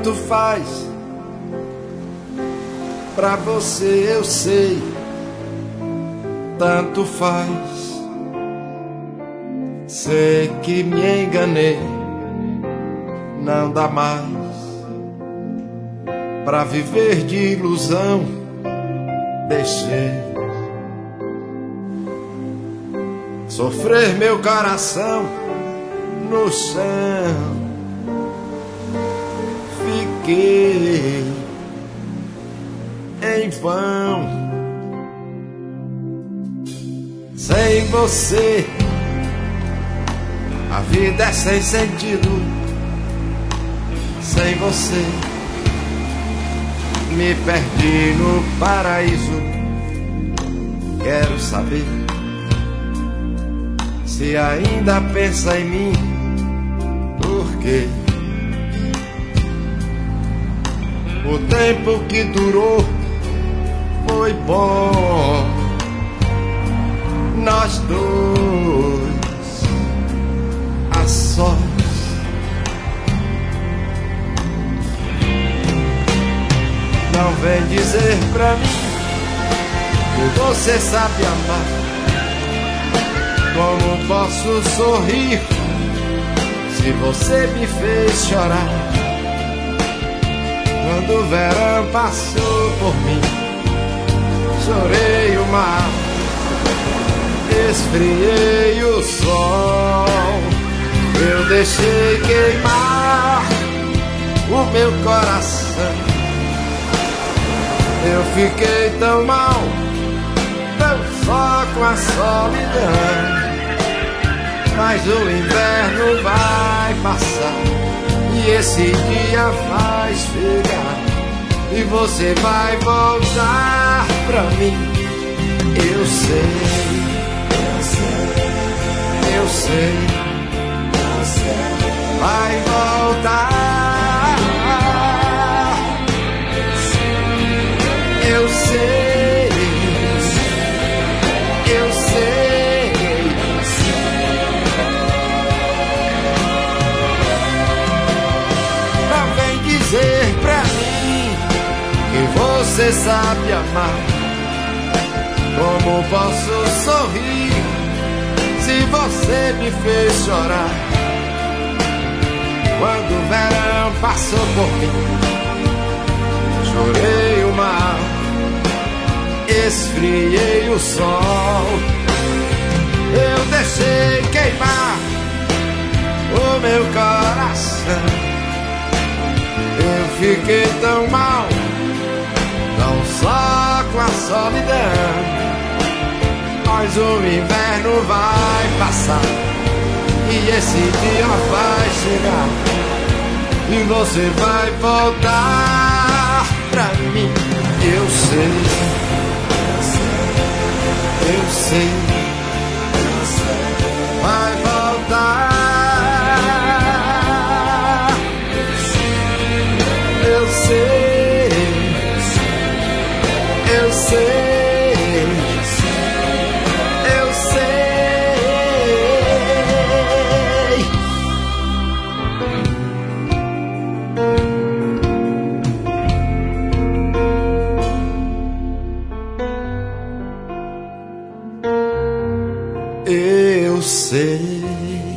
tanto faz. Pra você eu sei, tanto faz. Sei que me enganei, não dá mais pra viver de ilusão. Deixei sofrer meu coração no chão. Fiquei em vão. Sem você a vida é sem sentido. Sem você me perdi no paraíso. Quero saber se ainda pensa em mim. Por quê? O tempo que durou foi bom. Nós dois a sós. Não vem dizer pra mim que você sabe amar. Como posso sorrir se você me fez chorar? Quando o verão passou por mim, chorei o mar, esfriei o sol. Eu deixei queimar o meu coração. Eu fiquei tão mal, tão só com a solidão. Mas o inverno vai passar e esse dia vai chegar e você vai voltar pra mim. Eu sei, eu sei, eu sei, vai voltar. Eu sei, eu sei. Não vem dizer pra mim que você sabe amar. Como posso sorrir se você me fez chorar? Quando o verão passou por mim, chorei o mar, esfriei o sol. Eu deixei queimar o meu coração. Eu fiquei tão mal, não só com a solidão. Mas o inverno vai passar e esse dia vai chegar e você vai voltar pra mim. Eu sei, eu sei, vai voltar. Eu sei, eu sei. Eu sei.